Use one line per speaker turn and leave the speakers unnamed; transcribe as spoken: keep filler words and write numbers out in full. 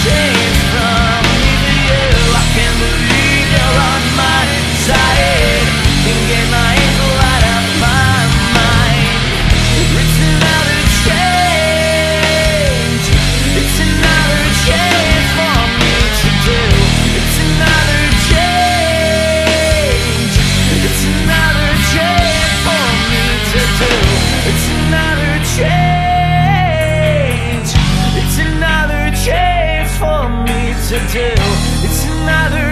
chance from me to you. I can't believe you're on my side. Can't get my angel out of my mind. It's another change. It's another chance for me to do. It's another change. It's another chance for me to do. It's another change. It's another chance for me to do. It's another